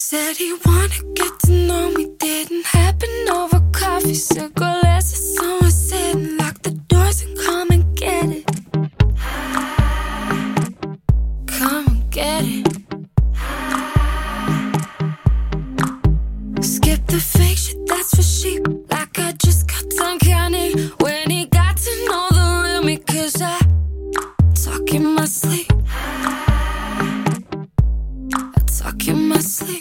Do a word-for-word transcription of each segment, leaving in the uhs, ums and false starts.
Said he wanna get to know me, didn't happen over coffee. Said go let's sit somewhere, sit and lock the doors and come and get it. Come and get it. Skip the fake shit, that's for sheep. Like I just got done counting when he got to know the real me. Cause I talk in my sleep, I talk in my sleep.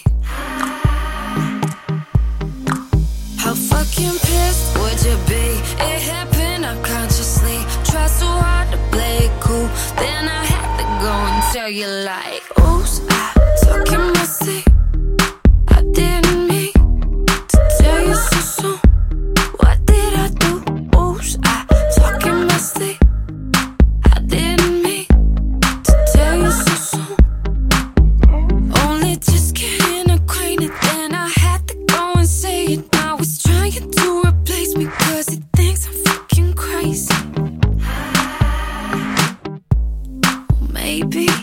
How fucking pissed would you be? It happened unconsciously. Tried so hard to play it cool, then I had to go and tell you like, oops, I talk in my sleep. I didn't mean to tell you so soon. What did I do? Oops, I talk in my sleep. I didn't mean to tell you so soon. Only just getting acquainted, then I had to go and say it. Now he's trying to replace me cause he thinks I'm fucking crazy. Maybe.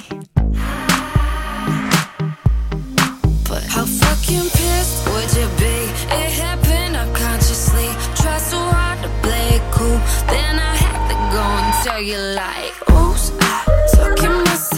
But how fucking pissed would you be? It happened unconsciously. Tried so hard to play it cool, then I had to go and tell you like, oops, I talk in my